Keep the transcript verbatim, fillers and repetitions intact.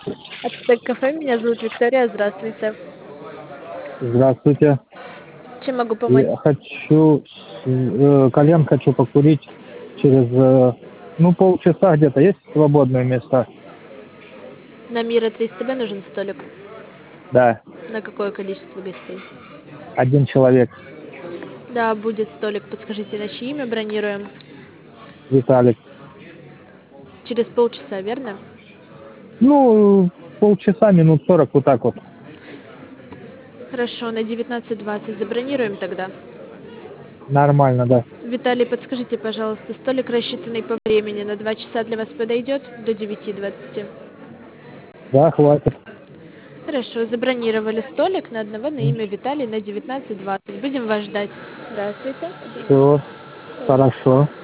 Ацтек кафе, меня зовут Виктория, здравствуйте. Здравствуйте. Чем могу помочь? Я хочу, э, кальян хочу покурить через, э, ну, полчаса где-то. Есть свободные места? На Мира триста Б нужен столик. Да, На какое количество гостей? один человек. Да, будет столик. Подскажите, на чье имя бронируем? Виталик. Через полчаса, верно? Ну, полчаса, минут сорок, вот так вот. Хорошо, на девятнадцать двадцать забронируем тогда. Нормально, да. Виталий, подскажите, пожалуйста, столик, рассчитанный по времени, на два часа для вас подойдет? До девяти двадцати. Да, хватит. Хорошо, забронировали столик на одного на М, имя Виталий на девятнадцать двадцать. Будем вас ждать. Здравствуйте. Всё, хорошо.